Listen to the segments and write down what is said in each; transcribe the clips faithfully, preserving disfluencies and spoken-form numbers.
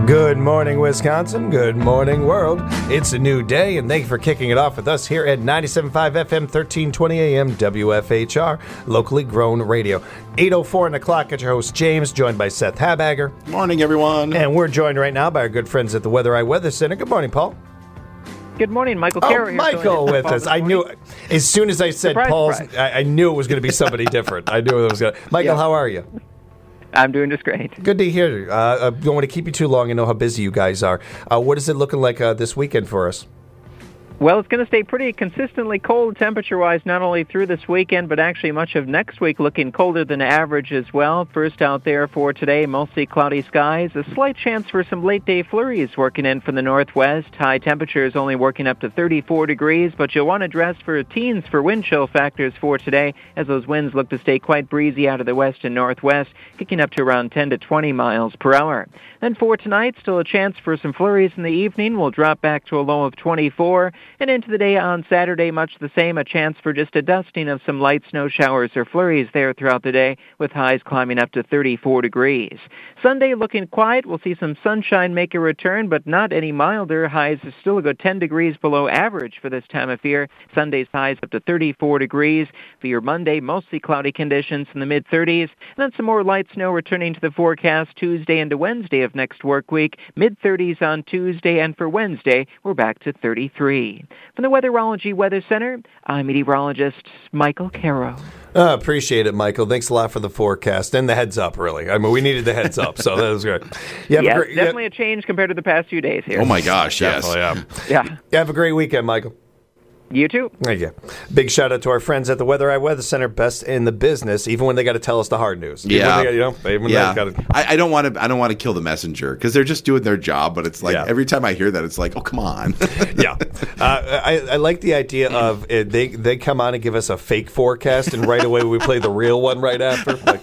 Good morning, Wisconsin. Good morning, world. It's a new day, and thank you for kicking it off with us here at ninety-seven point five F M, thirteen twenty A M, W F H R, locally grown radio. eight oh four on the clock. At your host, James, joined by Seth Habagger. Morning, everyone. And we're joined right now by our good friends at the Weather Eye Weather Center. Good morning, Paul. Good morning, Michael Oh, Carroll here. Michael with us. I knew, as soon as I said Surprise, Paul's, surprise. I, I knew it was going to be somebody different. I knew it was going to. Michael, Yeah. how are you? I'm doing just great. Good to hear. Uh, I don't want to keep you too long. I know how busy you guys are. Uh, what is it looking like uh, this weekend for us? Well, it's going to stay pretty consistently cold temperature-wise, not only through this weekend, but actually much of next week looking colder than average as well. First out there for today, mostly cloudy skies. A slight chance for some late-day flurries working in from the northwest. High temperatures only working up to thirty-four degrees, but you'll want to dress for teens for wind chill factors for today, as those winds look to stay quite breezy out of the west and northwest, kicking up to around ten to twenty miles per hour. Then for tonight, still a chance for some flurries in the evening. We'll drop back to a low of twenty-four. And into the day on Saturday, much the same, a chance for just a dusting of some light snow showers or flurries there throughout the day, with highs climbing up to thirty-four degrees. Sunday looking quiet. We'll see some sunshine make a return, but not any milder. Highs are still a good ten degrees below average for this time of year. Sunday's highs up to thirty-four degrees. For your Monday, mostly cloudy conditions in the mid-thirties. And then some more light snow returning to the forecast Tuesday into Wednesday of next work week. mid-thirties on Tuesday, and for Wednesday, we're back to thirty-three. From the Weatherology Weather Center, I'm meteorologist Michael Carroll. Uh, appreciate it, Michael. Thanks a lot for the forecast and the heads up, really. I mean, we needed the heads up, so that was good. You have Yeah, a great, definitely you a change compared to the past few days here. Oh, my gosh, yes. have, Yeah, you have a great weekend, Michael. you too. Thank you. Big shout out to our friends at the Weather Eye Weather Center, best in the business, even when they got to tell us the hard news. Even Yeah. when they, you know, even Yeah, they gotta, I, I don't want to. I don't want to kill the messenger because they're just doing their job. But it's like Yeah. every time I hear that, it's like, oh, come on. yeah. Uh, I, I like the idea of uh, they they come on and give us a fake forecast, and right away we play the real one right after. Like,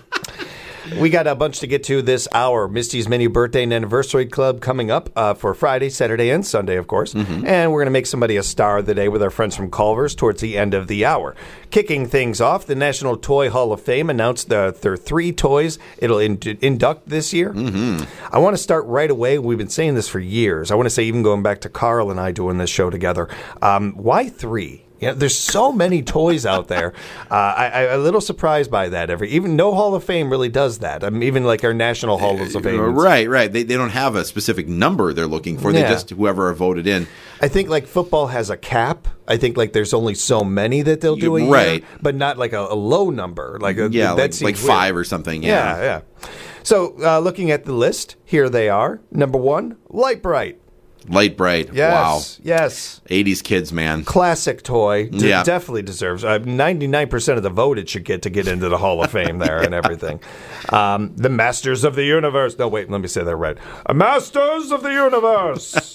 we got a bunch to get to this hour. Misty's Mini Birthday and Anniversary Club coming up uh, for Friday, Saturday, and Sunday, of course. Mm-hmm. And we're going to make somebody a star of the day with our friends from Culver's towards the end of the hour. Kicking things off, the National Toy Hall of Fame announced the, their three toys it'll in- induct this year. Mm-hmm. I want to start right away. We've been saying this for years. I want to say even going back to Carl and I doing this show together. Um, why three? You know, there's so many toys out there. Uh, I, I'm a little surprised by that. Every even no Hall of Fame really does that. I mean, even like our National Hall of Fame. Right, right. They they don't have a specific number they're looking for. They Yeah. just whoever are voted in. I think like football has a cap. I think like there's only so many that they'll do a year, Right. but not like a, a low number. Like a, Yeah, that like, seems like weird. five or something. Yeah, Yeah, yeah. So uh, looking at the list, here they are. Number one, Light Bright. Light Bright. Yes, Wow. yes. eighties kids, man. Classic toy. D- Yeah. Definitely deserves. Uh, ninety-nine percent of the vote it should get to get into the Hall of Fame there and everything. Um, the Masters of the Universe. No, wait, let me say that right. Uh, Masters of the Universe.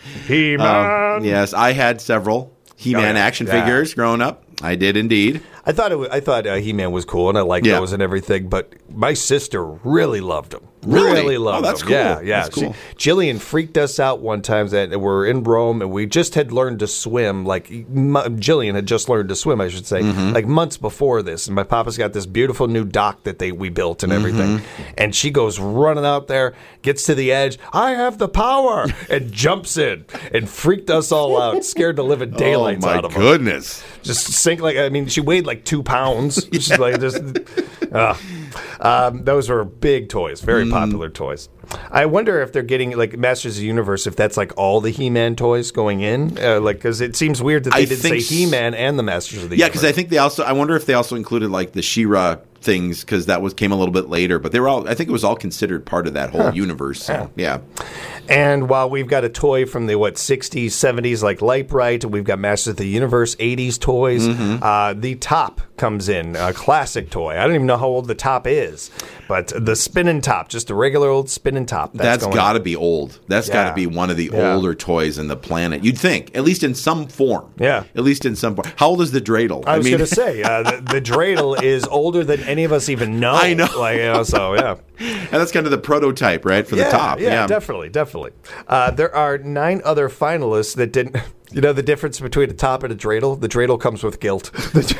He-Man. Um, yes, I had several He-Man Oh, yeah. action Yeah. figures growing up. I did indeed. I thought it was, I thought uh, He-Man was cool, and I liked Yeah. those and everything. But my sister really loved him. Really? loved Oh, that's him. cool. Yeah, yeah. That's cool. She, Jillian freaked us out one time that we're in Rome, and we just had learned to swim. Like m- Jillian had just learned to swim, I should say, Mm-hmm. like months before this. And my papa's got this beautiful new dock that they we built and everything. Mm-hmm. And she goes running out there, gets to the edge. I have the power, and jumps in and freaked us all out, scared the living daylights oh, my out of us. goodness. Just sink like I mean, she weighed like two pounds. Just like just, uh, um, those were big toys, very Mm. popular toys. I wonder if they're getting like Masters of the Universe, if that's like all the He-Man toys going in, uh, like because it seems weird that they I did say think s- He-Man and the Masters of the Yeah, Universe. because I think they also. I wonder if they also included like the She-Ra things because that was came a little bit later. But they were all. I think it was all considered part of that whole universe. So yeah. And while we've got a toy from the, what, sixties, seventies, like Light Bright, we've got Masters of the Universe, eighties toys, Mm-hmm. uh, the top comes in, a classic toy. I don't even know how old the top is, but the spinning top, just a regular old spinning top. That's, That's got to be old. That's Yeah. got to be one of the Yeah. older toys in the planet. You'd think, at least in some form. Yeah. At least in some form. How old is the dreidel? I was going to say, uh, the, the dreidel is older than any of us even know. I know. Like, you know, so, yeah. and that's kind of the prototype, right, for yeah, the top. Yeah, definitely, definitely. Uh, there are nine other finalists that didn't. You know the difference between a top and a dreidel? The dreidel comes with guilt.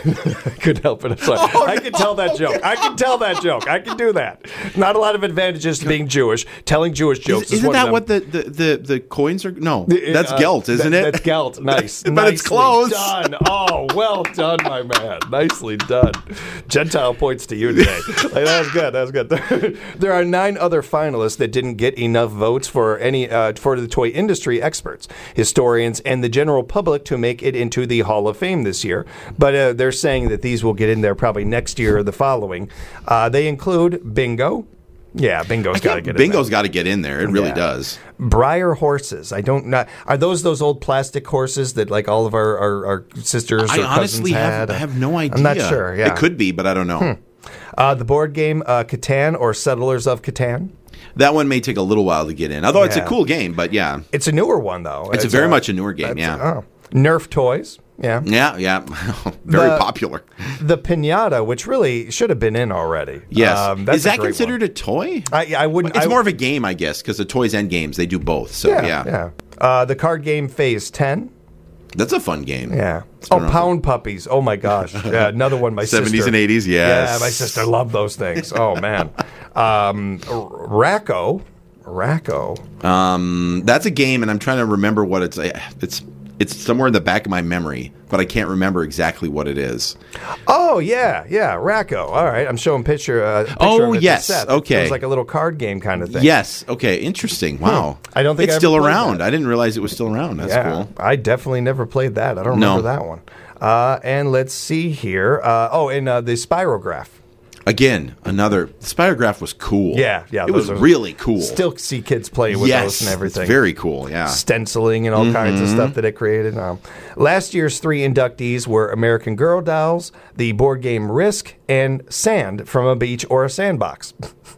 I couldn't help it. I'm sorry. Oh, I can tell that joke. I can tell that joke. I can do that. Not a lot of advantages to being Jewish. Telling Jewish jokes Is, is isn't one that of what the, the, the, the coins are? No, that's Uh, gelt, isn't that- it? That's gelt. Nice. But Nicely it's close. done. Oh, well done, my man. Nicely done. Gentile points to you today. Like, that was good. That was good. There are nine other finalists that didn't get enough votes for any uh, for the toy industry experts, historians, and the general public to make it into the Hall of Fame this year. But uh, they're saying that these will get in there probably next year or the following. Uh, they include Bingo. Yeah, Bingo's got to get in there. Bingo's got to get in there. It really Yeah. does. Breyer horses. I don't know. Are those those old plastic horses that like all of our, our, our sisters I or honestly cousins have, had? I have no idea. I'm not sure. Yeah. It could be, but I don't know. Uh, the board game uh, Catan or Settlers of Catan. That one may take a little while to get in. Although it's a Yeah. cool game, but yeah. It's a newer one though. It's, a very uh, much a newer game, that's- yeah. Oh. Nerf toys. Yeah. Yeah, yeah. Very The- popular. The pinata, which really should have been in already. Yes. Um, that's Is a that great considered one. a toy? I, I wouldn't. It's I, more of a game, I guess, because the toys and games, they do both. So, yeah. yeah. Yeah. Uh, the card game Phase ten. That's a fun game. Yeah. It's Oh, been around Pound Puppies. Oh my gosh. Yeah, another one. My seventies sister. and eighties, yes. Yeah, my sister loved those things. Oh man. Um, Racco. Racco. for- Um, that's a game, and I'm trying to remember what it's. It's it's somewhere in the back of my memory, but I can't remember exactly what it is. Oh yeah, yeah. Racco. All right. I'm showing picture. Uh, picture Oh, of it yes, to Seth. okay. It was like a little card game kind of thing. Yes. Okay. Interesting. Wow. I don't think it's I ever still played around. that. I didn't realize it was still around. That's yeah. cool. I definitely never played that. I don't No. remember that one. Uh, and let's see here. Uh, oh, and uh, the Spirograph. Again, another Spirograph was cool. Yeah, yeah, It was those are- really cool. Still see kids playing with yes, those and everything. It's very cool. Yeah. Stenciling and all kinds of stuff that it created. Um, last year's three inductees were American Girl Dolls, the board game Risk, and Sand from a Beach or a Sandbox.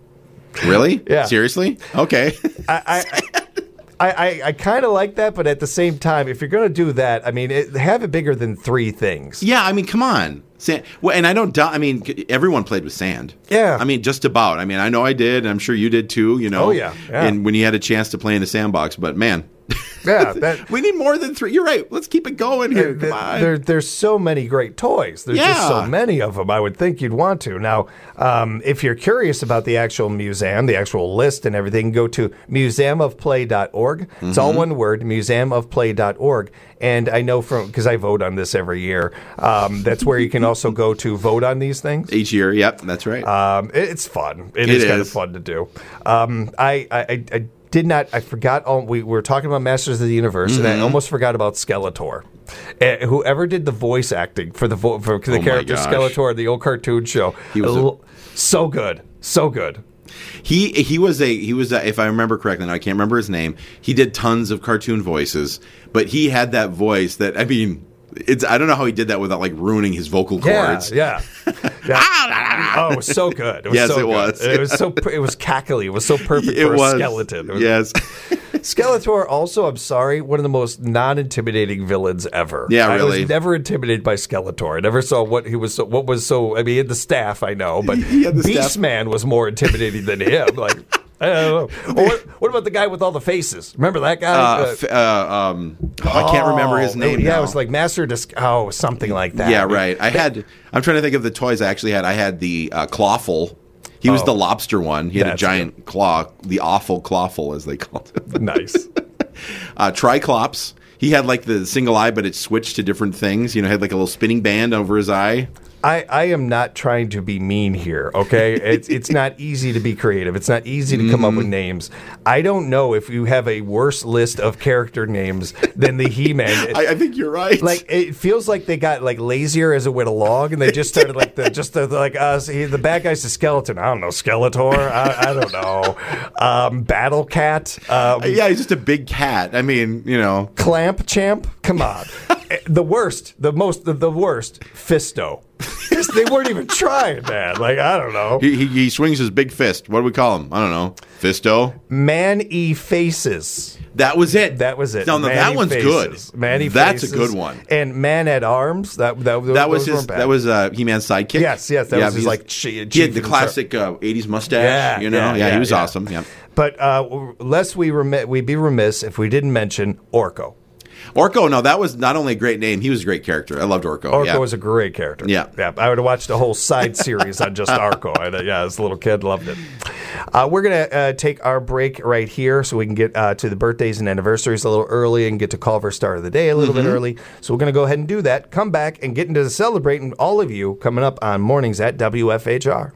Really? Yeah. Seriously? Okay. I, I, I, I, I kind of like that, but at the same time, if you're going to do that, I mean, it, have it bigger than three things. Yeah, I mean, come on. Sand. Well, and I don't doubt. I mean, c- everyone played with sand. Yeah. I mean, just about. I mean, I know I did, and I'm sure you did too. You know. Oh, yeah, yeah. And when you had a chance to play in a sandbox, but man, Yeah, that- we need more than three. You're right. Let's keep it going here. There, Come on. there- there's so many great toys. There's just so Yeah. many of them. I would think you'd want to. Now, um, if you're curious about the actual museum, the actual list and everything, go to museum of play dot org. It's Mm-hmm. all one word, museum of play dot org. And I know from, because I vote on this every year, um, that's where you can also go to vote on these things. Each year. Yep, that's right. Um, it- it's fun. It is, kind of is. fun to do. Um, I, I, I, I did not. I forgot. All, we were talking about Masters of the Universe, and I Mm-hmm. almost forgot about Skeletor. Uh, whoever did the voice acting for the vo- for the Oh my character gosh. Skeletor, the old cartoon show, He was a- L- so good, so good. He he was a he was a, if I remember correctly, now I can't remember his name. He did tons of cartoon voices, but he had that voice that I mean, it's I don't know how he did that without like ruining his vocal cords. Yeah, yeah. Yeah. Oh, it was so good. It was Yes, so it good. was. It was so. It was cackly. It was so perfect It for was a skeleton. It was- yes. Skeletor, also, I'm sorry, one of the most non-intimidating villains ever. Yeah, I really. was never intimidated by Skeletor. I never saw what he was. So, what was so? I mean, he had the staff, I know, but He had the staff. Beastman was more intimidating than him. Like, I don't know. Or what, what about the guy with all the faces? Remember that guy? Uh, f- uh, um, oh, I can't remember his Oh, name. Yeah, now. it was like Master Dis- Oh, something like that. Yeah, right. I had. I'm trying to think of the toys I actually had. I had the uh, Clawful. He was Oh. the lobster one. He had That's a giant claw, the awful Clawful, as they called it. Nice. Uh, Triclops. He had like the single eye, but it switched to different things. You know, had like a little spinning band over his eye. I, I am not trying to be mean here, okay? It's it's not easy to be creative. It's not easy to come up Mm-hmm. with names. I don't know if you have a worse list of character names than the He-Man. I, I think you're right. Like it feels like they got like lazier as it went along, and they just started like the just the, like us. He, the bad guy's a skeleton. I don't know, Skeletor. I, I don't know. Um, Battle Cat. Um, yeah, he's just a big cat. I mean, you know. Clamp Champ. Come on. The worst, the most, the, the worst. Fisto. They weren't even trying, man. Like I don't know. He, he he swings his big fist. What do we call him? I don't know. Fisto. Man-E Faces. That was it. That was it. No, no, that Man-E one's Faces. good. Man-E That's Faces. a good one. And Man at Arms. That that, That was those his. weren't bad. That was uh, He-Man's sidekick. Yes, yes, that was his, he's- like, chi- he had chief the in classic uh, eighties mustache. Yeah, you know. yeah, Yeah, yeah, he was yeah. awesome. Yeah. But uh, lest we remi- we'd be remiss if we didn't mention Orko. Orko, no, that was not only a great name, he was a great character. I loved Orko. Orko yeah. was a great character. Yeah. yeah. I would have watched a whole side series on just Orko. I, yeah, as a little kid, loved it. Uh, we're going to uh, take our break right here so we can get uh, to the birthdays and anniversaries a little early and get to Culver Star of the Day a little mm-hmm. bit early. So we're going to go ahead and do that. Come back and get into the celebrating all of you coming up on Mornings at W F H R.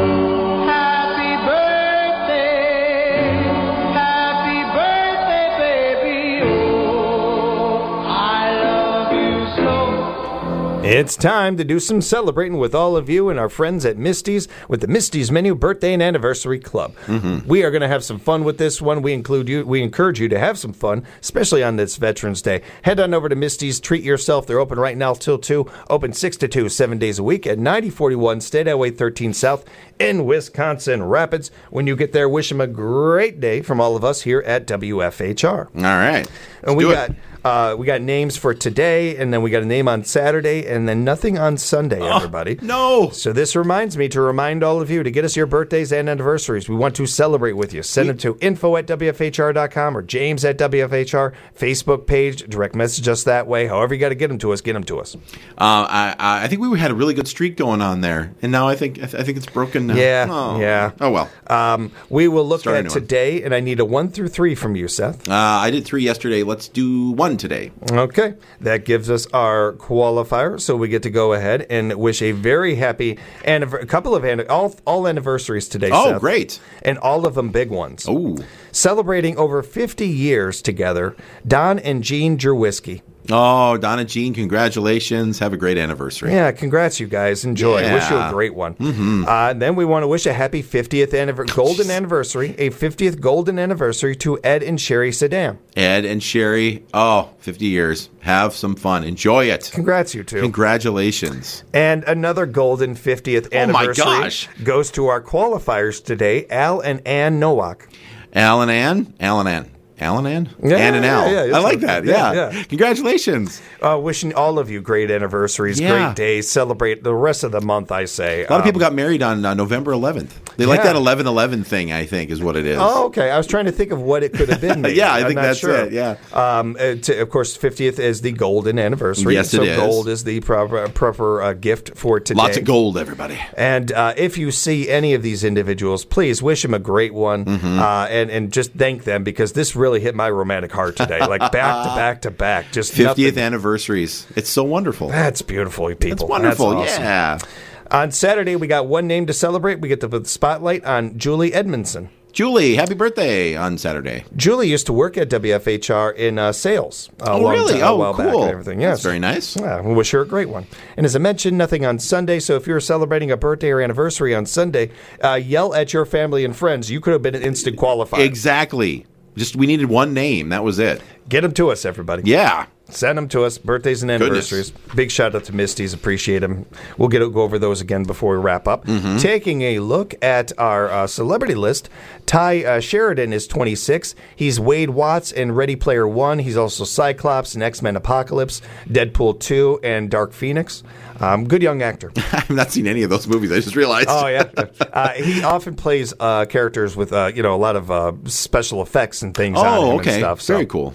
It's time to do some celebrating with all of you and our friends at Misty's with the Misty's Menu Birthday and Anniversary Club. Mm-hmm. We are going to have some fun with this one. We include you. We encourage you to have some fun, especially on this Veterans Day. Head on over to Misty's. Treat yourself. They're open right now till two. Open six to two, seven days a week at ninety forty-one State Highway thirteen South in Wisconsin Rapids. When you get there, wish them a great day from all of us here at W F H R. All right. And we got... Uh, we got names for today, and then we got a name on Saturday, and then nothing on Sunday, everybody. Oh, no. So this reminds me to remind all of you to get us your birthdays and anniversaries. We want to celebrate with you. Send we- them to info at W F H R dot com or James at W F H R, Facebook page, direct message us that way. However you got to get them to us, get them to us. Uh, I, I think we had a really good streak going on there, and now I think I, th- I think it's broken now. Yeah, oh. yeah. Oh, well. Um, we will look Start at today, and I need a one through three from you, Seth. Uh, I did three yesterday. Let's do one today. Okay, that gives us our qualifier, so we get to go ahead and wish a very happy and a couple of an- all all anniversaries today. Oh, Seth, great! And all of them big ones. Oh, celebrating over fifty years together, Don and Jean Jerwisky. Oh, Don and Jean, congratulations. Have a great anniversary. Yeah, congrats, you guys. Enjoy. Yeah. Wish you a great one. Mm-hmm. Uh, then we want to wish a happy fiftieth anniversary, golden anniversary, a fiftieth golden anniversary to Ed and Sherry Saddam. Ed and Sherry, oh, fifty years. Have some fun. Enjoy it. Congrats, you two. Congratulations. And another golden fiftieth anniversary oh my gosh. goes to our qualifiers today, Al and Ann Nowak. Al and Ann? Al and Ann. Al and Ann? Yeah, Ann and Al. Yeah, yeah, I like that. Yeah, Yeah. yeah. Congratulations. Uh, wishing all of you great anniversaries, Yeah. great days. Celebrate the rest of the month, I say. A lot um, of people got married on uh, November eleventh. They yeah. like that eleven eleven thing, I think, is what it is. Oh, okay. I was trying to think of what it could have been. Maybe. yeah, I I'm think not that's sure. it. Yeah. Um, uh, to, of course, fiftieth is the golden anniversary. Yes, so it is. gold is the proper, proper uh, gift for today. Lots of gold, everybody. And uh, if you see any of these individuals, please wish them a great one mm-hmm. uh, and, and just thank them because this really hit my romantic heart today. Like back to back to back. Just fiftieth nothing. Anniversaries. It's so wonderful. That's beautiful, people. It's wonderful, That's awesome. Yeah. On Saturday, we got one name to celebrate. We get to put the spotlight on Julie Edmondson. Julie, happy birthday on Saturday. Julie used to work at W F H R in uh, sales. Uh, oh, really? Time, oh, a while cool. Back and everything. Yes. That's very nice. Yeah, we wish her a great one. And as I mentioned, nothing on Sunday. So if you're celebrating a birthday or anniversary on Sunday, uh, yell at your family and friends. You could have been an instant qualifier. Exactly. Just we needed one name. That was it. Get them to us, everybody. Yeah. Send them to us. Birthdays and anniversaries. Goodness. Big shout out to Misty's. Appreciate them. We'll get go over those again before we wrap up. Mm-hmm. Taking a look at our uh, celebrity list, Ty uh, Sheridan is twenty-six. He's Wade Watts in Ready Player One. He's also Cyclops in X-Men Apocalypse, Deadpool two, and Dark Phoenix. Um, good young actor. I've not seen any of those movies. I just realized. Oh yeah, uh, he often plays uh, characters with uh, you know a lot of uh, special effects and things. Oh, on him okay, and stuff, so. Very cool.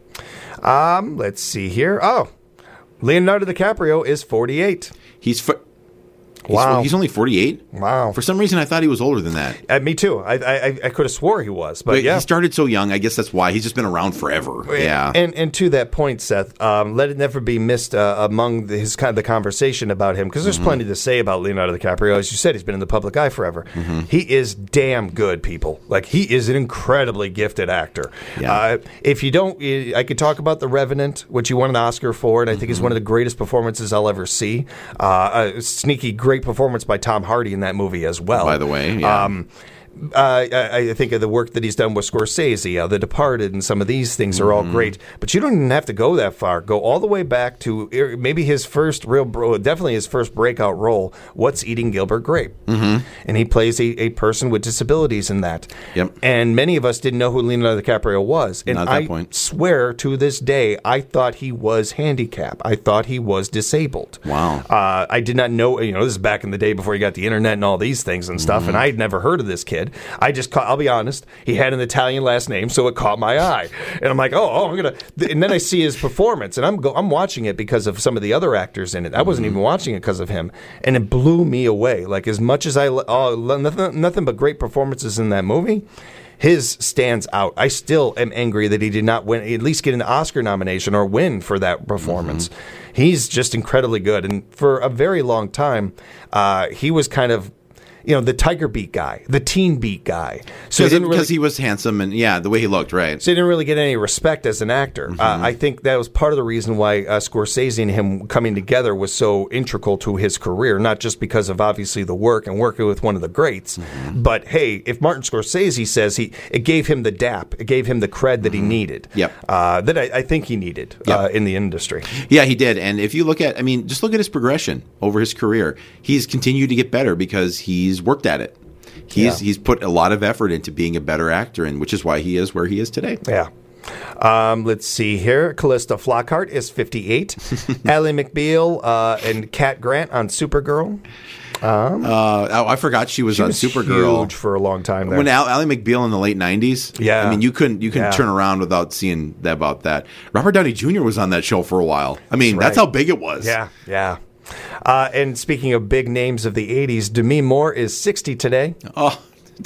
Um, let's see here. Oh, Leonardo DiCaprio is forty-eight. He's for. He's, Wow. He's only forty-eight? Wow. For some reason, I thought he was older than that. Uh, me too. I I, I could have swore he was, but, But yeah. he started so young. I guess that's why. He's just been around forever. Yeah. And and to that point, Seth, um, let it never be missed uh, among the, his kind of the conversation about him because there's mm-hmm. plenty to say about Leonardo DiCaprio. As you said, he's been in the public eye forever. Mm-hmm. He is damn good, people. Like he is an incredibly gifted actor. Yeah. Uh, if you don't, I could talk about The Revenant, which he won an Oscar for, and I think mm-hmm. is one of the greatest performances I'll ever see. Uh, a sneaky, great performance by Tom Hardy in that movie as well. By the way, yeah. Um, Uh, I, I think of the work that he's done with Scorsese, uh, The Departed, and some of these things are all mm. great. But you don't even have to go that far. Go all the way back to maybe his first real, definitely his first breakout role, What's Eating Gilbert Grape? Mm-hmm. And he plays a, a person with disabilities in that. Yep. And many of us didn't know who Leonardo DiCaprio was. And Not at that I point. swear to this day, I thought he was handicapped. I thought he was disabled. Wow. Uh, I did not know, you know, this is back in the day before you got the internet and all these things and stuff, mm-hmm. and I had never heard of this kid. did. I just caught, I'll be honest, he had an Italian last name, so it caught my eye. And I'm like, oh, oh I'm going to, and then I see his performance, and I'm go, I'm watching it because of some of the other actors in it. I wasn't mm-hmm. even watching it because of him, and it blew me away. Like, as much as I, oh, nothing, nothing but great performances in that movie, his stands out. I still am angry that he did not win, at least get an Oscar nomination or win for that performance. Mm-hmm. He's just incredibly good. And for a very long time, uh, he was kind of, you know, the Tiger Beat guy, the Teen Beat guy. So because he, really, he was handsome and, yeah, the way he looked, right. So he didn't really get any respect as an actor. Mm-hmm. Uh, I think that was part of the reason why uh, Scorsese and him coming together was so integral to his career, not just because of, obviously, the work and working with one of the greats, mm-hmm. but, hey, if Martin Scorsese says he, it gave him the dap, it gave him the cred that mm-hmm. he needed, yep. uh, that I, I think he needed yep. uh, in the industry. Yeah, he did. And if you look at, I mean, just look at his progression over his career. He's continued to get better because he's worked at it. He's yeah. he's put a lot of effort into being a better actor, and which is why he is where he is today. Yeah. Um, let's see here. Callista Flockhart is fifty-eight. Ally McBeal uh, and Cat Grant on Supergirl. Um, uh, oh, I forgot she was she on was Supergirl huge for a long time. There. When Al- Ally McBeal in the late nineties, yeah, I mean you couldn't you couldn't yeah. turn around without seeing that, about that. Robert Downey Junior was on that show for a while. I mean that's, right. that's how big it was. Yeah, yeah. Uh, and speaking of big names of the eighties, Demi Moore is sixty today. Oh.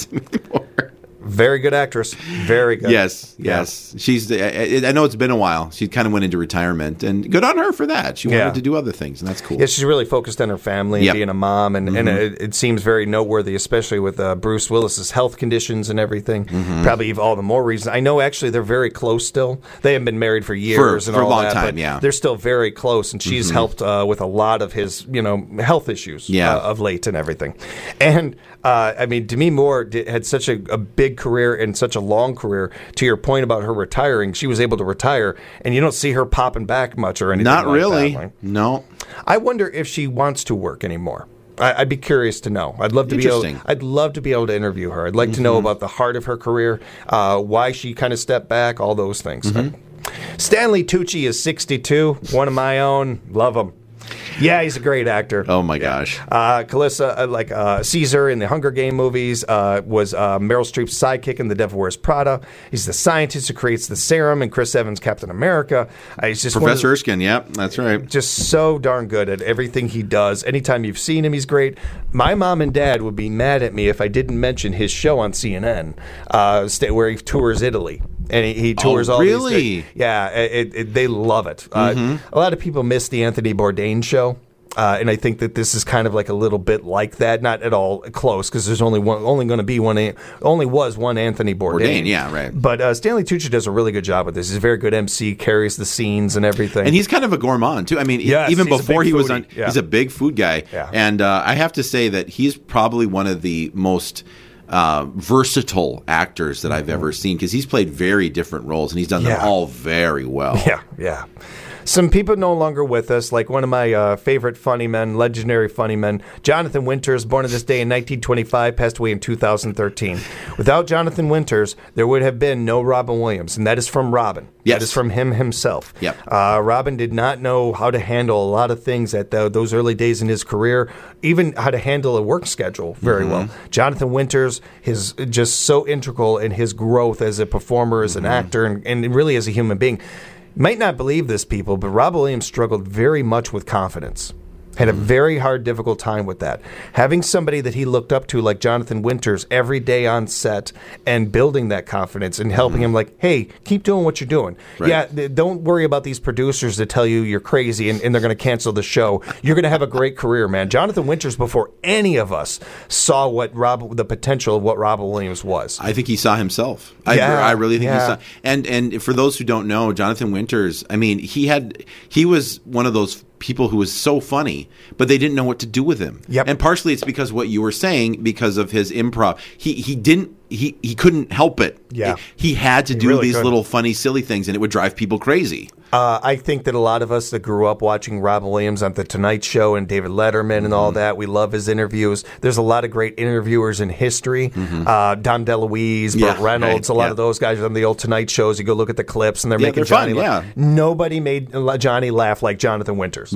More. Very good actress. Very good. Yes, yes. Yeah. She's. I, I know it's been a while. She kind of went into retirement, and good on her for that. She wanted yeah. to do other things, and that's cool. Yeah, she's really focused on her family and yep. being a mom, and, mm-hmm. and it, it seems very noteworthy, especially with uh, Bruce Willis's health conditions and everything. Mm-hmm. Probably all the more reason. I know actually they're very close still. They haven't been married for years for, and for all a long that, time. but yeah, they're still very close, and she's mm-hmm. helped uh, with a lot of his, you know, health issues yeah. uh, of late and everything. And uh, I mean, Demi Moore did, had such a, a big career and such a long career. To your point about her retiring, she was able to retire, and you don't see her popping back much or anything. Not like really. That, like. No. I wonder if she wants to work anymore. I, I'd be curious to know. I'd love to be able. I'd love to be able to interview her. I'd like mm-hmm. to know about the heart of her career, uh, why she kind of stepped back, all those things. Mm-hmm. Stanley Tucci is sixty-two. One of my own. Love him. Yeah, he's a great actor. Oh, my gosh. Uh, Calissa, uh, like uh, Caesar in the Hunger Game movies, uh, was uh, Meryl Streep's sidekick in The Devil Wears Prada. He's the scientist who creates the serum in Chris Evans' Captain America. Uh, he's just Professor the, Erskine, yep, that's right. Just so darn good at everything he does. Anytime you've seen him, he's great. My mom and dad would be mad at me if I didn't mention his show on C N N, uh, where he tours Italy. And he, he tours oh, all really? these things. Yeah, it, it, they love it. Mm-hmm. Uh, a lot of people miss the Anthony Bourdain show. Uh, and I think that this is kind of like a little bit like that, not at all close, because there's only one, only going to be one, only was one Anthony Bourdain. Bourdain, yeah, right. But uh, Stanley Tucci does a really good job with this. He's a very good M C, carries the scenes and everything. And he's kind of a gourmand too. I mean, yes, even he's before he foodie. was on, yeah. he's a big food guy. Yeah. And uh, I have to say that he's probably one of the most uh, versatile actors that I've ever seen, because he's played very different roles and he's done yeah. them all very well. Yeah, yeah. Some people no longer with us, like one of my uh, favorite funny men, legendary funny men, Jonathan Winters, born on this day in nineteen twenty-five, passed away in two thousand thirteen. Without Jonathan Winters, there would have been no Robin Williams, and that is from Robin. Yes. That is from him himself. Yep. Uh, Robin did not know how to handle a lot of things at the, those early days in his career, even how to handle a work schedule very mm-hmm. well. Jonathan Winters is just so integral in his growth as a performer, as an mm-hmm. actor, and, and really as a human being. Might not believe this, people, but Robin Williams struggled very much with confidence. Had a very hard, difficult time with that. Having somebody that he looked up to like Jonathan Winters every day on set and building that confidence and helping mm-hmm. him like, hey, keep doing what you're doing. Right. Yeah, th- don't worry about these producers that tell you you're crazy and, and they're going to cancel the show. You're going to have a great career, man. Jonathan Winters, before any of us, saw what Rob, the potential of what Robin Williams was. I think he saw himself. I, yeah, I really think yeah. he saw. And and for those who don't know, Jonathan Winters, I mean, he had he was one of those people who was so funny, but they didn't know what to do with him. Yep. And partially it's because what you were saying, because of his improv. He he didn't he he couldn't help it. Yeah. He, he had to He do really these couldn't. little funny, silly things, and it would drive people crazy. Uh, I think that a lot of us that grew up watching Robin Williams on The Tonight Show and David Letterman mm-hmm. and all that, we love his interviews. There's a lot of great interviewers in history. Mm-hmm. Uh, Dom DeLuise, Yeah, Burt Reynolds, right, a lot yeah. of those guys on the old Tonight Shows. You go look at the clips and they're Yeah, making they're Johnny fun, laugh. yeah. Nobody made Johnny laugh like Jonathan Winters. Nope.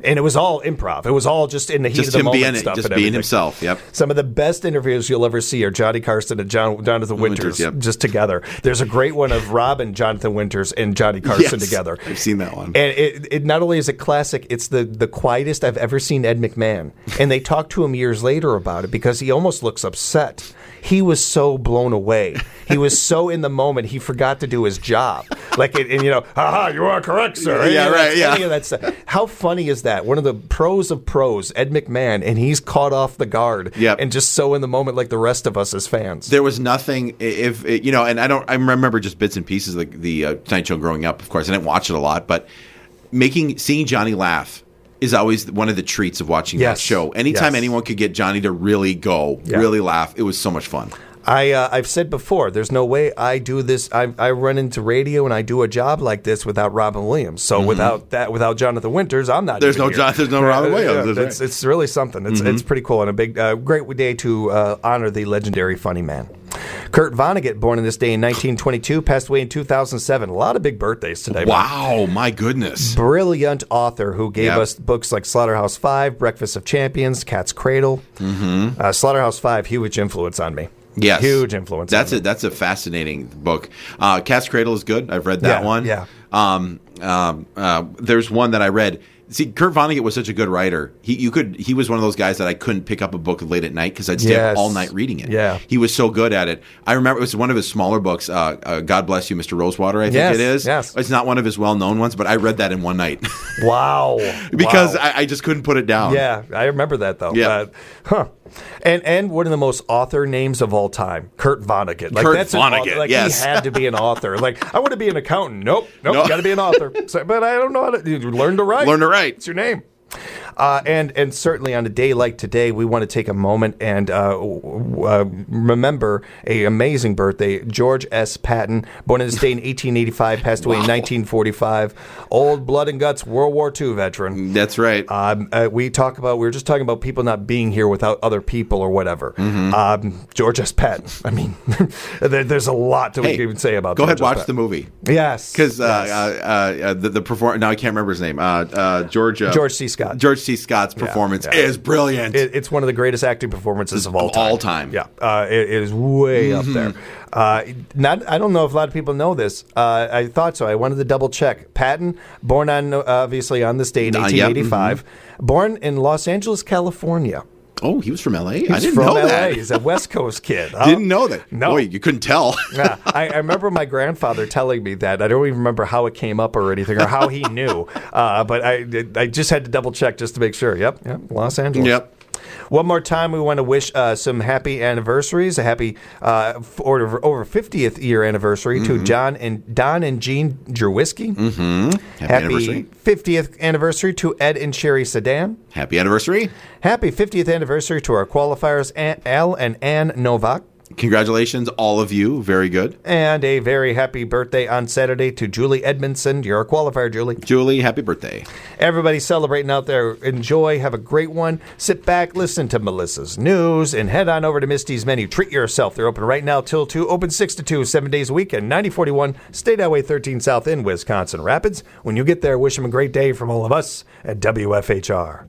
And it was all improv. It was all just in the heat Just of the him moment being stuff. just and being everything. himself. Yep. Some of the best interviews you'll ever see are Johnny Carson and John, Jonathan Winters, Winters, yep. just together. There's a great one of Rob and Jonathan Winters and Johnny Carson Yes, together. I've seen that one. And it, it not only is it classic, it's the, the quietest I've ever seen Ed McMahon. And they talked to him years later about it because he almost looks upset. He was so blown away. He was so in the moment, he forgot to do his job. Like, and, and you know, haha, you are correct, sir. Yeah, Any right, yeah. Any of that stuff. How funny is that? One of the pros of pros, Ed McMahon, and he's caught off the guard Yep. and just so in the moment like the rest of us as fans. There was nothing, if you know, and I don't. I remember just bits and pieces of the, the uh, Tonight Show growing up. Of course, I didn't watch it a lot, but making seeing Johnny laugh is always one of the treats of watching Yes. that show. Anytime Yes. anyone could get Johnny to really go, Yeah. really laugh, it was so much fun. I, uh, I've said before, there's no way I do this. I, I run into radio and I do a job like this without Robin Williams. So without that, without Jonathan Winters, I'm not. There's even no here. John- there's no Robin Williams, that's it's, right. it's really something. It's it's pretty cool and a big, uh, great day to uh, honor the legendary funny man. Kurt Vonnegut, born in this day in nineteen twenty-two, passed away in two thousand seven. A lot of big birthdays today. man. Wow, my goodness. Brilliant author who gave Yep. us books like Slaughterhouse Five, Breakfast of Champions, Cat's Cradle. Mm-hmm. Uh, Slaughterhouse Five, huge influence on me. Yes, Huge influence. That's on a me. that's a fascinating book. Uh, Cat's Cradle is good. I've read that Yeah, one. yeah. Um, um, uh, there's one that I read. See, Kurt Vonnegut was such a good writer. He you could he was one of those guys that I couldn't pick up a book late at night because I'd stay Yes. up all night reading it. Yeah. He was so good at it. I remember it was one of his smaller books. Uh, uh, God Bless You, Mister Rosewater. I think Yes, it is. yes. It's not one of his well known ones, but I read that in one night Wow. because Wow. I, I just couldn't put it down. Yeah, I remember that though. Yeah. Uh, huh. And and one of the most author names of all time, Kurt Vonnegut. Like Kurt that's an Vonnegut, author. Like yes. he had to be an author. Like I want to be an accountant. Nope, nope. No. Got to be an author. So, but I don't know how to you learn to write. Learn to write. It's your name. Uh, and and certainly on a day like today, we want to take a moment and uh, w- uh, remember a amazing birthday, George S. Patton, born in this day in eighteen eighty-five, passed away in nineteen forty-five. Old blood and guts World War Two veteran. That's right. Um, uh, we talk about we were just talking about people not being here without other people or whatever. Mm-hmm. Um, George S. Patton. I mean, there, there's a lot to Hey, even say about. Go George ahead, watch S. the Patton. movie. Yes, Because uh, yes. uh, uh, the the perform now I can't remember his name. Uh, uh, George uh, George C. Scott. George C. Scott's performance yeah. is brilliant. It, it's one of the greatest acting performances of all Of time. all time. Yeah, uh, it, it is way up there. Uh, not, I don't know if a lot of people know this. Uh, I thought so. I wanted to double check. Patton, born on uh, obviously on this day in Uh, yep, eighteen eighty-five, born in Los Angeles, California. oh, he was from L A. I He's didn't from know L A. that. He's a West Coast kid. Huh? Didn't know that. No. Boy, you couldn't tell. Yeah, I, I remember my grandfather telling me that. I don't even remember how it came up or anything or how he knew. Uh, but I, I just had to double check just to make sure. Yep, yep, Los Angeles. Yep. One more time, we want to wish uh, some happy anniversaries, a happy uh, f- over over fiftieth year anniversary to John and Don and Jean Jerwisky. Mm-hmm. Happy, anniversary. fiftieth anniversary to Ed and Sherry Sedan. Happy anniversary. Happy fiftieth anniversary to our qualifiers, An- Al and Ann Novak. Congratulations, all of you. Very good. And a very happy birthday on Saturday to Julie Edmondson. You're a qualifier, Julie. Julie, happy birthday. Everybody celebrating out there. Enjoy. Have a great one. Sit back, listen to Melissa's news, and head on over to Misty's Menu. Treat yourself. They're open right now till two. Open six to two, seven days a week, and ninety forty-one State Highway thirteen South in Wisconsin Rapids. When you get there, wish them a great day from all of us at W F H R.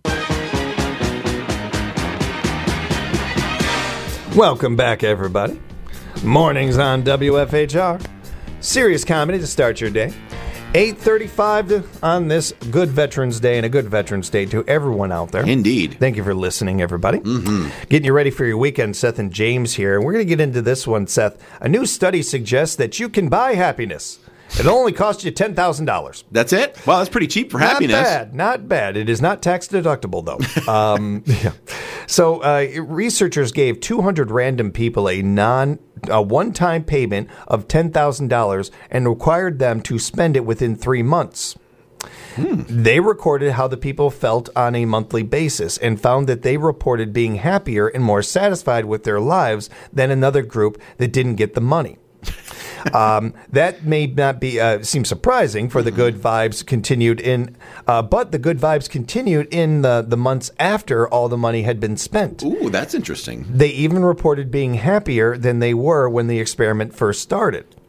Welcome back, everybody. Mornings on W F H R. Serious comedy to start your day. eight thirty-five to, on this good Veterans Day, and a good Veterans Day to everyone out there. Indeed. Thank you for listening, everybody. Mm-hmm. Getting you ready for your weekend, Seth and James here. And we're going to get into this one, Seth. A new study suggests that you can buy happiness. It'll only cost you ten thousand dollars. That's it? Well, that's pretty cheap for happiness. Not bad, not bad. It is not tax deductible, though. um, yeah. So uh, researchers gave two hundred random people a non, a one-time payment of ten thousand dollars and required them to spend it within three months. Hmm. They recorded how the people felt on a monthly basis and found that they reported being happier and more satisfied with their lives than another group that didn't get the money. Um, that may not be uh, seem surprising, for the good vibes continued in, uh, but the good vibes continued in the, the months after all the money had been spent. Ooh, that's interesting. They even reported being happier than they were when the experiment first started.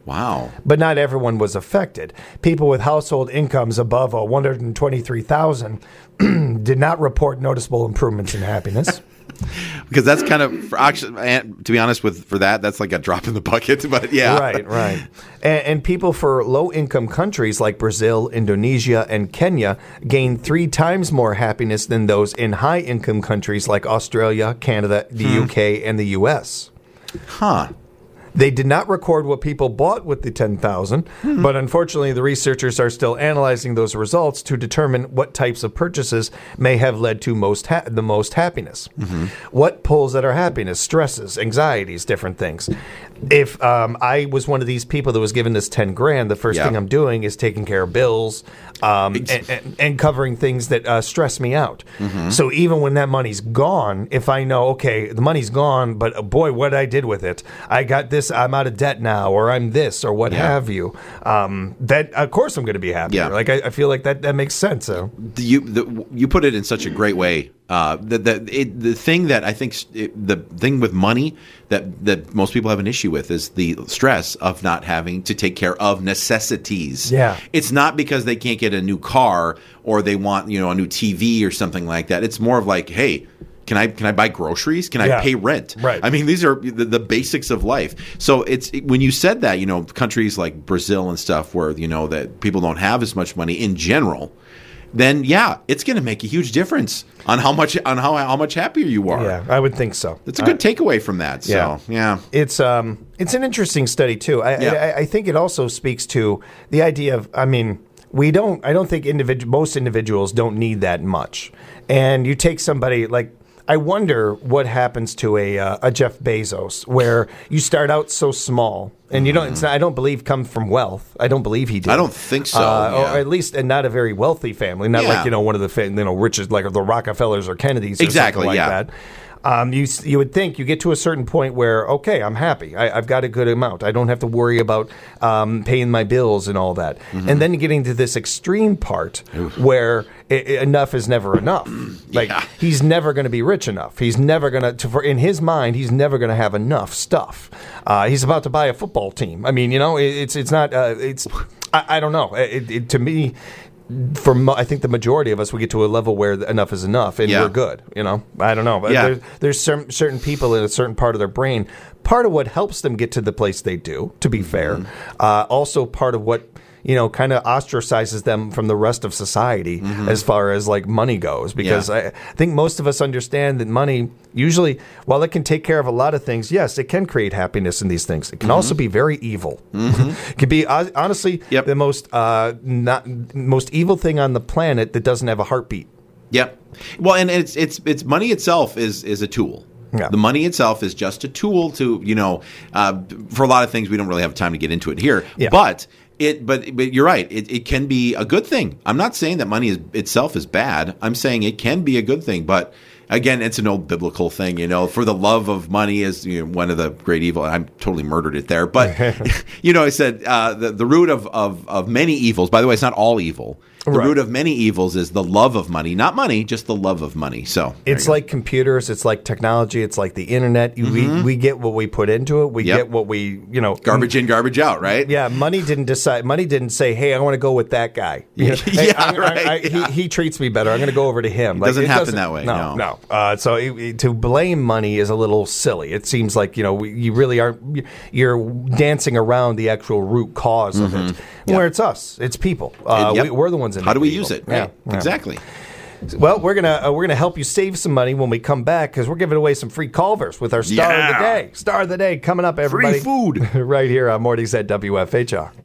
Wow. But not everyone was affected. People with household incomes above uh, one hundred twenty-three thousand dollars did not report noticeable improvements in happiness. Because that's kind of, for actually, to be honest with for that, that's like a drop in the bucket. But yeah, right, right. And, and people for low-income countries like Brazil, Indonesia, and Kenya gained three times more happiness than those in high-income countries like Australia, Canada, the hmm. U K, and the U S. Huh. They did not record what people bought with the ten thousand dollars, mm-hmm. but unfortunately the researchers are still analyzing those results to determine what types of purchases may have led to most ha- the most happiness. Mm-hmm. What pulls at our happiness? Stresses, anxieties, different things. If um, I was one of these people that was given this ten grand, the first yeah. thing I'm doing is taking care of bills um, and, and, and covering things that uh, stress me out. Mm-hmm. So even when that money's gone, if I know, okay, the money's gone, but uh, boy, what I did with it, I got this, I'm out of debt now, or I'm this, or what yeah. have you, um, that of course I'm going to be happy. Yeah. Like I, I feel like that, that makes sense. So. You the, you put it in such a great way. Uh, the the, it, the thing that I think it, the thing with money that that most people have an issue with is the stress of not having to take care of necessities. Yeah, it's not because they can't get a new car or they want you know a new T V or something like that. It's more of like, hey, can I can I buy groceries? Can I yeah. pay rent? Right. I mean, these are the, the basics of life. So it's when you said that, you know, countries like Brazil and stuff where you know that people don't have as much money in general. Then yeah, it's going to make a huge difference on how much on how how much happier you are. Yeah, I would think so. That's a good uh, takeaway from that. So yeah, yeah. it's um it's an interesting study too. I, yeah. I I think it also speaks to the idea of I mean we don't I don't think individual most individuals don't need that much, and you take somebody like. I wonder what happens to a uh, a Jeff Bezos, where you start out so small, and you don't. It's not, I don't believe come from wealth. I don't believe he did. I don't think so. Uh, yeah. Or at least, and not a very wealthy family. Not yeah. like you know one of the fa- you know richest, like the Rockefellers or Kennedys, or exactly. something like yeah. that. Um, you you would think you get to a certain point where okay, I'm happy. I, I've got a good amount. I don't have to worry about um, paying my bills and all that. Mm-hmm. And then getting to this extreme part Oof. where it, it, enough is never enough. Like yeah. he's never going to be rich enough. He's never going to. In his mind, he's never going to have enough stuff. Uh, he's about to buy a football team. I mean, you know, it, it's it's not. Uh, it's I, I don't know. It, it, to me. For mo- I think the majority of us, we get to a level where enough is enough, and yeah. we're good. You know, I don't know. But yeah. there's, there's certain, certain people in a certain part of their brain. Part of what helps them get to the place they do, to be mm-hmm. fair, uh, also part of what you know kind of ostracizes them from the rest of society mm-hmm. as far as like money goes. Because yeah. I, I think most of us understand that money usually, while it can take care of a lot of things, yes, it can create happiness in these things. It can mm-hmm. also be very evil. Mm-hmm. It can be uh, honestly yep. the most uh, not most evil thing on the planet that doesn't have a heartbeat. Yep. Well, and it's it's it's money itself is is a tool. Yeah. The money itself is just a tool to, you know, uh, for a lot of things we don't really have time to get into it here. Yeah. But it, but but you're right. It, it can be a good thing. I'm not saying that money is, itself is bad. I'm saying it can be a good thing. But again, it's an old biblical thing, you know. For the love of money is you know, one of the great evil. I'm totally murdered it there, but you know, I said uh, the the root of, of of many evils. By the way, it's not all evil. The right. root of many evils is the love of money, not money, just the love of money. So it's like computers, it's like technology, it's like the internet. Mm-hmm. We we get what we put into it. We yep. get what we you know garbage in, garbage out, right? Yeah, money didn't decide. Money didn't say, "Hey, I want to go with that guy." You know, yeah, hey, I, right. I, I, yeah. He, he treats me better. I'm going to go over to him. It like, doesn't it happen doesn't, that way. No, no. no. Uh, so it, it, to blame money is a little silly. It seems like you know you really are. You're dancing around the actual root cause mm-hmm. of it. Yep. Where it's us, it's people. Uh, yep. we, we're the ones in. How do we people. use it? Yeah, right. yeah. Exactly. Well, we're gonna uh, we're gonna help you save some money when we come back because we're giving away some free Culvers with our Star yeah. of the Day. Star of the Day coming up, everybody. Free food right here on Morty's at W F H R.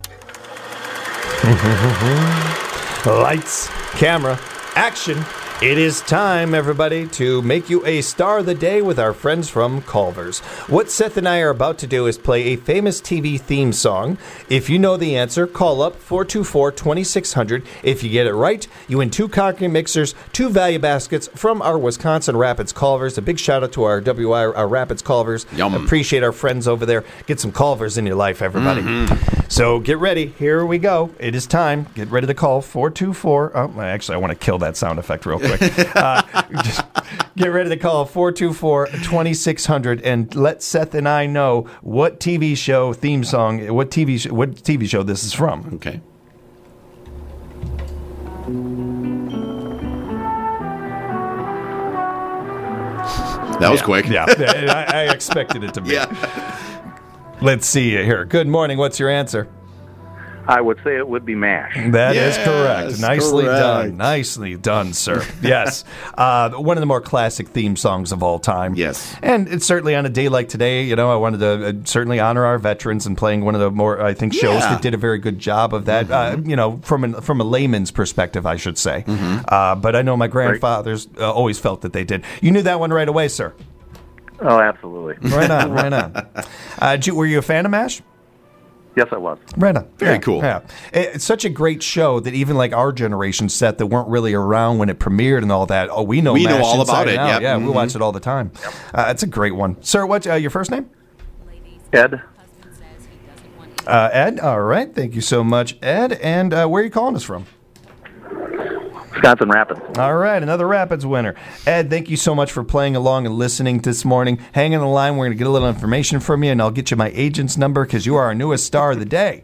Lights, camera, action. It is time, everybody, to make you a Star of the Day with our friends from Culver's. What Seth and I are about to do is play a famous T V theme song. If you know the answer, call up four two four, two six zero zero. If you get it right, you win two concrete mixers, two value baskets from our Wisconsin Rapids Culver's. A big shout out to our W I our Rapids Culver's. Yum. Appreciate our friends over there. Get some Culver's in your life, everybody. Mm-hmm. So get ready. Here we go. It is time. Get ready to call four two four. Oh, actually, I want to kill that sound effect real quick. Uh, just Get ready to call four two four, two six zero zero and let Seth and I know what T V show theme song, what T V sh- what T V show this is from. Okay. That was yeah. quick. Yeah, I, I expected it to be. Yeah. Let's see here. Good morning. What's your answer? I would say it would be MASH. That Yes, is correct. Nicely correct. done. Nicely done, sir. Yes. Uh, one of the more classic theme songs of all time. Yes. And it's certainly on a day like today, you know, I wanted to uh, certainly honor our veterans and playing one of the more, I think, shows Yeah. that did a very good job of that, mm-hmm. uh, you know, from, an, from a layman's perspective, I should say. Mm-hmm. Uh, but I know my grandfathers uh, always felt that they did. You knew that one right away, sir. Oh, absolutely. Right on, right on. Uh, did you, were you a fan of MASH? Yes, I was. Right on. Very Yeah, cool. Yeah. It's such a great show that even like our generation set that weren't really around when it premiered and all that. Oh, we know We know MASH all inside about it, and out. yep. Yeah, Mhm. we watch it all the time. Uh, it's a great one. Sir, what's uh, your first name? Ed, Uh, Ed. All right. Thank you so much, Ed. And uh, where are you calling us from? Wisconsin Rapids. All right, another Rapids winner. Ed, thank you so much for playing along and listening this morning. Hang on the line. We're going to get a little information from you, and I'll get you my agent's number because you are our newest star of the day.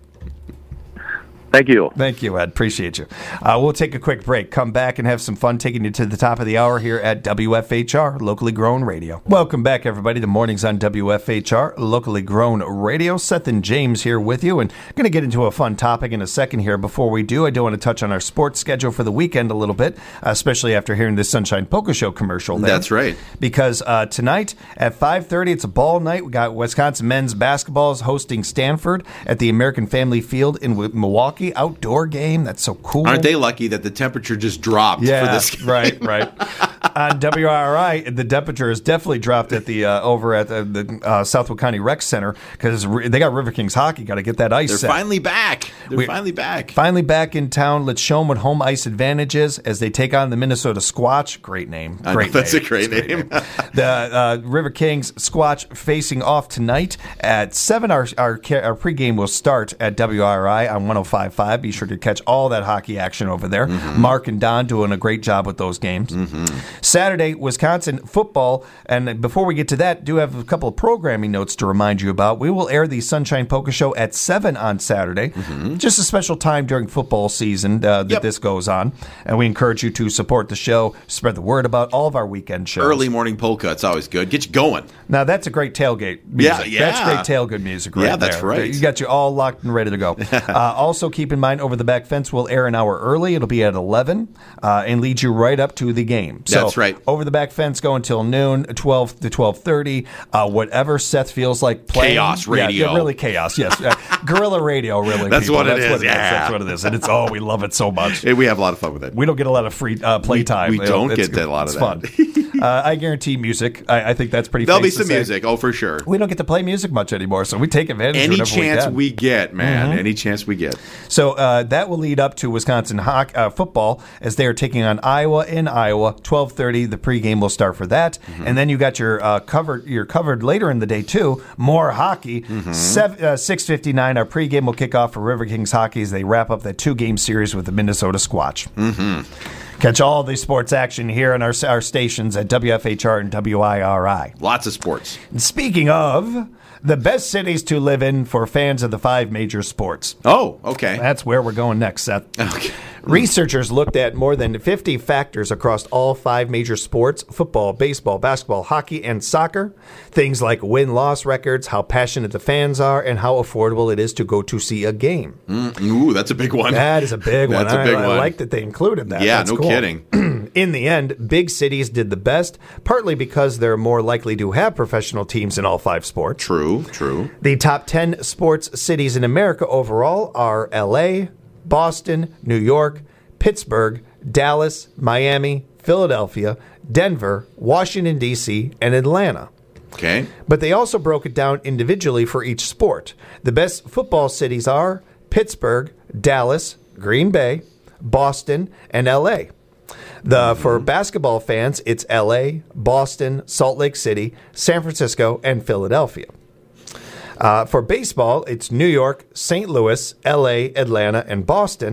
Thank you. Thank you, Ed. Appreciate you. Uh, we'll take a quick break, come back, and have some fun taking you to the top of the hour here at W F H R, locally grown radio. Welcome back, everybody, to Mornings on W F H R, locally grown radio. Seth and James here with you, and going to get into a fun topic in a second here. Before we do, I do want to touch on our sports schedule for the weekend a little bit, especially after hearing this Sunshine Polka Show commercial. There. That's right. Because uh, tonight at five thirty, it's a ball night. We got Wisconsin men's basketball is hosting Stanford at the American Family Field in Milwaukee. Outdoor game. That's so cool. Aren't they lucky that the temperature just dropped Yeah, for this game? right, right. On W R I, the temperature has definitely dropped at the uh, over at the, the uh, Southwood County Rec Center because they got River Kings hockey. Got to get that ice They're set. finally back. They're We- finally back. Finally back in town. Let's show them what home ice advantage is as they take on the Minnesota Squatch. Great name. I know, Great that's name. a great It's name. the uh, River Kings Squatch facing off tonight at seven. Our, our, our pregame will start at W R I on one oh five point five. Be sure to catch all that hockey action over there. Mm-hmm. Mark and Don doing a great job with those games. Mm-hmm. Saturday, Wisconsin football. And before we get to that, do have a couple of programming notes to remind you about. We will air the Sunshine Polka Show at seven on Saturday. Mm-hmm. Just a special time during football season uh, that Yep. this goes on. And we encourage you to support the show, spread the word about all of our weekend shows. Early morning polka. It's always good. Get you going. Now, that's a great tailgate music. Yeah, That's yeah. great tailgate music right Yeah, that's there. right. You got you all locked and ready to go. uh, also, keep in mind, Over the Back Fence will air an hour early. It'll be at eleven uh, and lead you right up to the game. So, That's right. Over the Back Fence go until noon, twelve to twelve thirty. Uh, whatever Seth feels like playing. Chaos Yeah, radio. Yeah, really chaos, yes. Uh, guerrilla radio, really. That's people. what it That's is, What it yeah. That's what it is. And it's, oh, we love it so much. Hey, we have a lot of fun with it. We don't get a lot of free uh, play time. we You know, don't it's get good. a lot of it's that. fun. uh, I guarantee music. I, I think that's pretty. There'll be safe to some say. music. Oh, for sure. We don't get to play music much anymore, so we take advantage Any of whenever chance we, can. we get, man. Mm-hmm. Any chance we get. So uh, that will lead up to Wisconsin hockey, uh, football as they are taking on Iowa in Iowa. twelve thirty, the pregame will start for that, Mm-hmm. and then you got your uh, covered. You're covered later in the day too. More hockey. Mm-hmm. Seven, uh, six fifty-nine. Our pregame will kick off for River Kings hockey as they wrap up that two game series with the Minnesota Squatch. Mm-hmm. Catch all the sports action here on our our stations at W F H R and W I R I. Lots of sports. And speaking of, the best cities to live in for fans of the five major sports. Oh, okay. That's where we're going next, Seth. Okay. Researchers looked at more than fifty factors across all five major sports: football, baseball, basketball, hockey, and soccer. Things like win-loss records, how passionate the fans are, and how affordable it is to go to see a game. Mm, ooh, that's a big one. That is a big one. That's a big I, I one. like that they included that. Yeah, That's no cool. kidding. In the end, big cities did the best, partly because they're more likely to have professional teams in all five sports. True, true. The top ten sports cities in America overall are L A, Boston, New York, Pittsburgh, Dallas, Miami, Philadelphia, Denver, Washington, D C, and Atlanta. Okay. But they also broke it down individually for each sport. The best football cities are Pittsburgh, Dallas, Green Bay, Boston, and L A. The for basketball fans, it's L A, Boston, Salt Lake City, San Francisco, and Philadelphia. Uh, for baseball, it's New York, Saint Louis, L A, Atlanta, and Boston.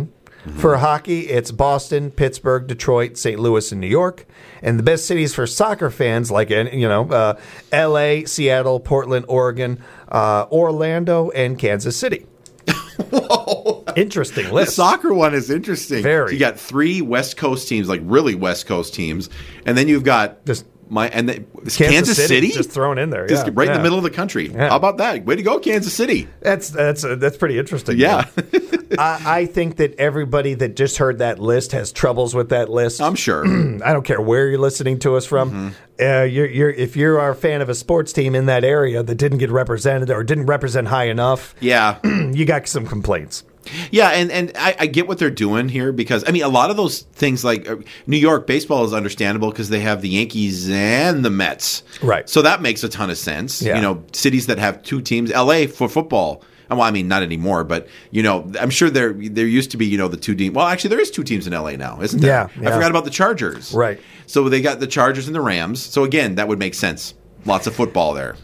For hockey, it's Boston, Pittsburgh, Detroit, Saint Louis, and New York. And the best cities for soccer fans, like, you know, uh, L A, Seattle, Portland, Oregon, uh, Orlando, and Kansas City. Whoa. Interesting The list. soccer one is interesting. Very. So you got three West Coast teams, like really West Coast teams, and then you've got Just my and the, Kansas, Kansas City, City just thrown in there, Just yeah, right in yeah. the middle of the country. Yeah. How about that? Way to go, Kansas City! That's that's uh, that's pretty interesting. Yeah, I, I think that everybody that just heard that list has troubles with that list. I'm sure. I don't care where you're listening to us from. Mm-hmm. Uh, you're, you're, if you are a fan of a sports team in that area that didn't get represented or didn't represent high enough, Yeah, you got some complaints. yeah, and and I, I get what they're doing here because I mean a lot of those things like uh, New York baseball is understandable because they have the Yankees and the Mets, Right. So that makes a ton of sense. Yeah. You know, cities that have two teams. L A for football. Well, I mean, not anymore, but you know, I'm sure there there used to be, you know, the two teams. Well, actually, there is two teams in L A now, isn't there? Yeah, yeah. I forgot about the Chargers. Right. So they got the Chargers and the Rams. So again, that would make sense. Lots of football there.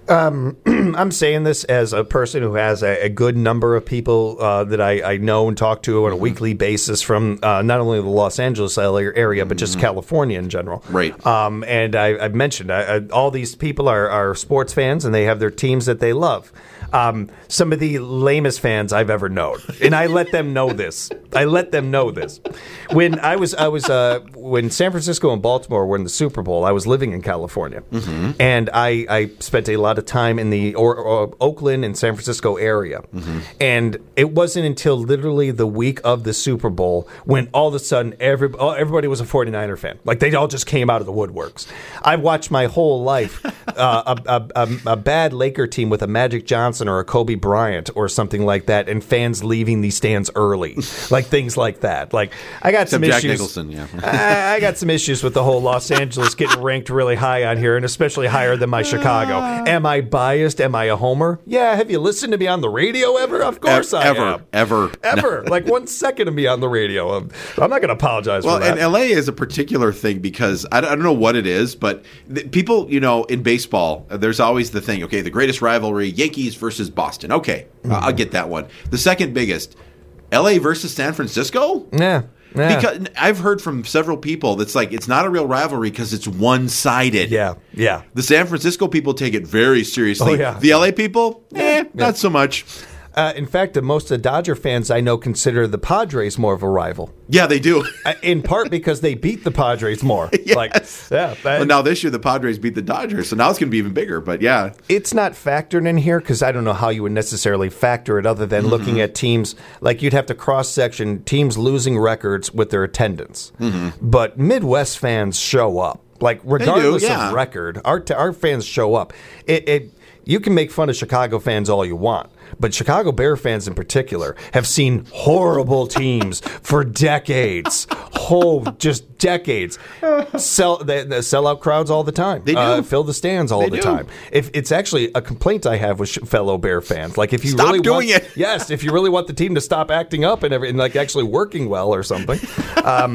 I'm saying this as a person who has a, a good number of people uh, that I, I know and talk to on a weekly basis from uh, not only the Los Angeles area, but just California in general. Right. Um, and I, I've mentioned I, I, all these people are, are sports fans and they have their teams that they love. Um, some of the lamest fans I've ever known, and I let them know this. I let them know this. When I was, I was uh, when San Francisco and Baltimore were in the Super Bowl, I was living in California, mm-hmm. and I, I spent a lot of time in the or, or Oakland and San Francisco area, mm-hmm. and it wasn't until literally the week of the Super Bowl when all of a sudden every, everybody was a forty-niner fan. Like they all just came out of the woodworks. I watched my whole life uh, a, a, a, a bad Laker team with a Magic Johnson or a Kobe Bryant or something like that, and fans leaving these stands early, like things like that. Like I got Except some Jack issues. Nicholson, yeah. I, I got some issues with the whole Los Angeles getting ranked really high on here, and especially higher than my Chicago. Am I biased? Am I a homer? Yeah. Have you listened to me on the radio ever? Of course E- I ever, am. ever, Ever. Like one second of me on the radio. I'm, I'm not going to apologize Well, for that. and L A is a particular thing because I don't, I don't know what it is, but th- people, you know, in baseball, uh, there's always the thing, okay, the greatest rivalry, Yankees versus Boston. Okay, mm-hmm. I'll get that one. The second biggest, L A versus San Francisco? yeah. Yeah. Because I've heard from several people that's like it's not a real rivalry because it's one-sided. Yeah. Yeah. The San Francisco people take it very seriously. Oh, yeah. The L A people, eh, Yeah. not so much. Uh, in fact, uh, most of the Dodger fans I know consider the Padres more of a rival. Yeah, they do. Uh, in part because they beat the Padres more. Yes. Like, yeah. that- Well, now this year the Padres beat the Dodgers, so now it's going to be even bigger. But yeah, It's not factored in here because I don't know how you would necessarily factor it other than mm-hmm. looking at teams. Like you'd have to cross-section teams losing records with their attendance. Mm-hmm. But Midwest fans show up. Like regardless yeah. of record, our, t- our fans show up. It, it You can make fun of Chicago fans all you want. But Chicago Bear fans in particular have seen horrible teams for decades. Whole, just decades. Sell they, they sell out crowds all the time. They do. Uh, fill the stands all They the do. time. If it's actually a complaint I have with sh- fellow Bear fans, like if you Stop really doing want, it. yes, if you really want the team to stop acting up and, every, and like actually working well or something. Um,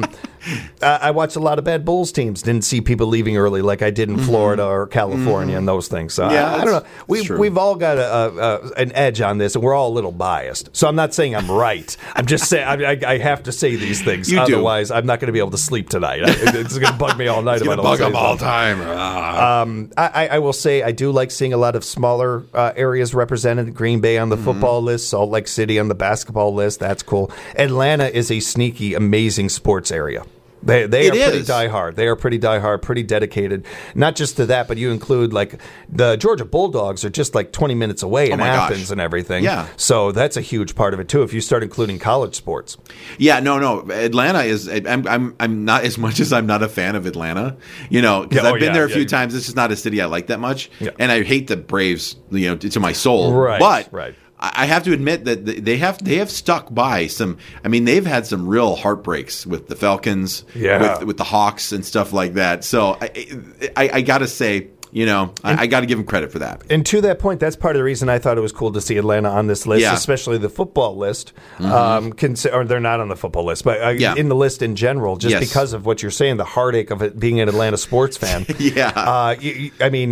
I, I watched a lot of bad Bulls teams. Didn't see people leaving early like I did in Florida or California and those things. So Yeah, I, I don't know. We true. we've all got a, a, a, an edge on this, and we're all a little biased. So I'm not saying I'm right. I'm just saying I, I, I have to say these things. You do. Otherwise, I'm not going to be able to sleep tonight. I, it's going to bug me all night. it's if I going to don't bug say them all something. time. Ah. Um, I, I will say I do like seeing a lot of smaller uh, areas represented. Green Bay on the Mm-hmm. football list, Salt Lake City on the basketball list. That's cool. Atlanta is a sneaky, amazing sports area. They they It are pretty is. diehard. They are pretty diehard, pretty dedicated. Not just to that, but you include like the Georgia Bulldogs are just like twenty minutes away in my gosh. Athens and everything. Yeah. So that's a huge part of it too. If you start including college sports. Yeah, no, no. Atlanta is. I'm. I'm. I'm not as much as I'm not a fan of Atlanta. You know, because Yeah, oh, I've been yeah, there a yeah, few you- times. It's just not a city I like that much, Yeah. and I hate the Braves. You know, to, to my soul. Right, But right. I I have to admit that they have they have stuck by some. I mean, they've had some real heartbreaks with the Falcons, Yeah. with, with the Hawks and stuff like that. So I, I, I got to say, you know, I, I got to give them credit for that. And to that point, that's part of the reason I thought it was cool to see Atlanta on this list, Yeah. especially the football list. Um, consi- or they're not on the football list, but uh, Yeah. in the list in general, just Yes. because of what you're saying, the heartache of it being an Atlanta sports fan. Yeah. Uh, you, you- I mean,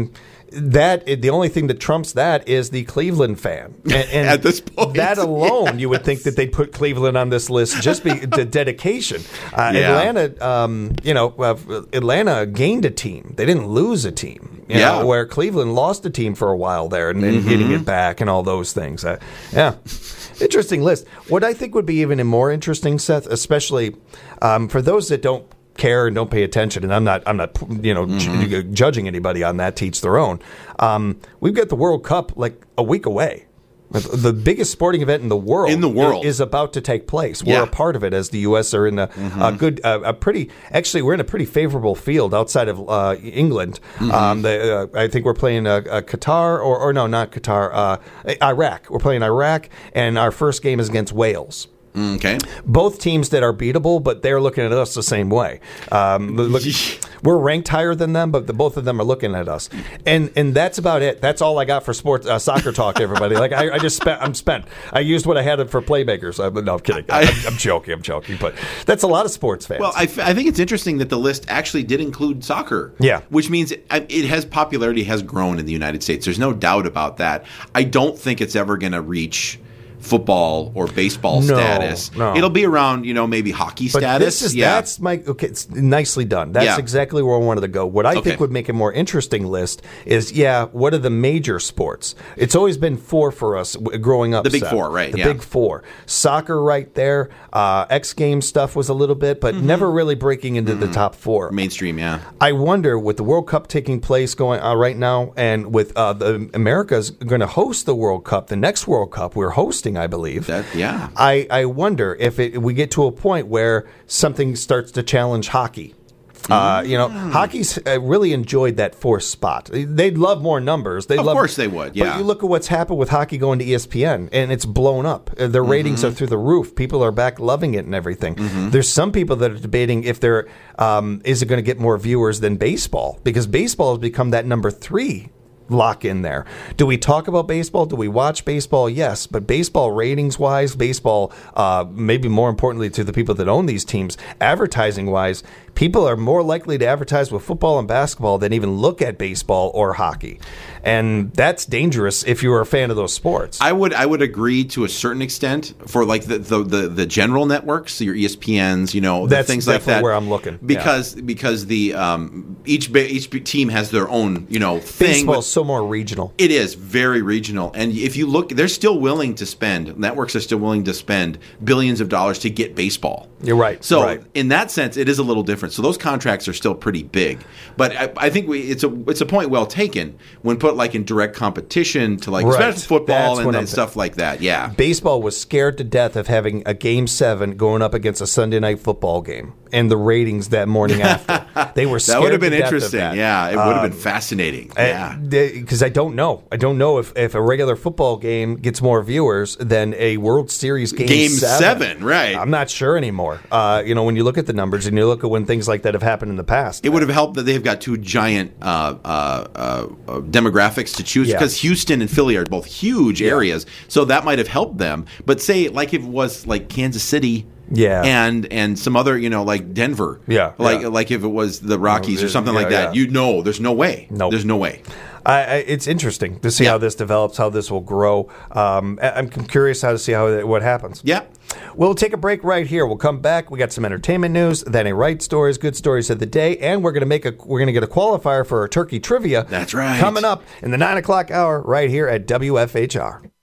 that the only thing that trumps that is the Cleveland fan. And, and At this point, that alone, yes. you would think that they'd put Cleveland on this list just be the dedication. Uh, Yeah. Atlanta, um, you know, uh, Atlanta gained a team. They didn't lose a team. You Yeah. know, where Cleveland lost a team for a while there and then Mm-hmm. getting it back and all those things. Uh, yeah. Interesting list. What I think would be even a more interesting, Seth, especially um, for those that don't care and don't pay attention, and I'm not, I'm not, you know, Mm-hmm. ju- judging anybody on that. To each their own. Um, we've got the World Cup like a week away. The biggest sporting event in the world, In the world. is about to take place. We're Yeah. a part of it as the U S are in a, a good, uh, a pretty. Actually, we're in a pretty favorable field outside of uh, England. Um, the, uh, I think we're playing uh, uh, Qatar, or, or no, not Qatar, uh, Iraq. We're playing Iraq, and our first game is against Wales. Okay. Both teams that are beatable, but they're looking at us the same way. Um, look, we're ranked higher than them, but the, both of them are looking at us, and and that's about it. That's all I got for sports uh, soccer talk, everybody. Like I, I just spent, I'm spent. I used what I had for playmakers. I, no, I'm kidding. I'm, I'm joking. I'm joking. But that's a lot of sports fans. Well, I, f- I think it's interesting that the list actually did include soccer. Yeah. Which means it, it has popularity has grown in the United States. There's no doubt about that. I don't think it's ever going to reach football or baseball No, status. no. It'll be around, you know, maybe hockey But status. this is yeah. that's my okay. It's nicely done. That's Yeah. exactly where I wanted to go. What I Okay. think would make a more interesting list is yeah, what are the major sports? It's always been four for us w- growing up. The big Seth. four, right, The yeah. big four. Soccer, right there. Uh, X Games stuff was a little bit, but Mm-hmm. never really breaking into the top four. mainstream, yeah. I wonder, with the World Cup taking place going on right now, and with uh, the America's going to host the World Cup, the next World Cup we're hosting, I believe. That yeah. I, I wonder if it, we get to a point where something starts to challenge hockey. Uh, you know, hockey's uh, really enjoyed that fourth spot. They'd love more numbers. They'd Of love, course they would, yeah. But you look at what's happened with hockey going to E S P N, and it's blown up. Uh, Their ratings Mm-hmm. are through the roof. People are back loving it and everything. There's some people that are debating if there um, is it going to get more viewers than baseball, because baseball has become that number three lock in there. Do we talk about baseball? Do we watch baseball? Yes, but baseball ratings wise, baseball, uh, maybe more importantly to the people that own these teams, advertising wise, people are more likely to advertise with football and basketball than even look at baseball or hockey. And that's dangerous if you're a fan of those sports. I would I would agree to a certain extent for like the the, the, the general networks, your E S P Ns, you know, the That's things like definitely that. where I'm looking. because because the um, each ba- each team has their own, you know, thing. Baseball but is so more regional. it is very regional, and if you look, they're still willing to spend. Networks are still willing to spend billions of dollars to get baseball. You're right. So right. in that sense, it is a little different. So those contracts are still pretty big, but I, I think we, it's a it's a point well taken when put like in direct competition to like Right. especially football That's and what then I'm stuff like that. Yeah, Baseball was scared to death of having a game seven going up against a Sunday night football game and the ratings that morning after. They were scared that would have been to death of interesting. that. Yeah, it would have been fascinating. Yeah. Because I don't know. I don't know if, if a regular football game gets more viewers than a World Series game, Game seven. seven, right. I'm not sure anymore. Uh, you know, when you look at the numbers and you look at when things like that have happened in the past. It would have helped that they've got two giant uh, uh, uh, uh, demographics to choose Yeah. because Houston and Philly are both huge areas, so that might have helped them. But say like if it was like Kansas City, Yeah. and and some other, you know, like Denver, Yeah, like yeah. like if it was the Rockies or something Yeah, like that, yeah. you know, there's no way, Nope. there's no way. I, I, it's interesting to see Yeah. how this develops, how this will grow. Um, I- I'm curious how to see how that- what happens. Yeah. We'll take a break right here. We'll come back. We got some entertainment news, then a right stories, good stories of the day, and we're gonna make a we're gonna get a qualifier for our turkey trivia. That's right. Coming up in the nine o'clock hour right here at W F H R.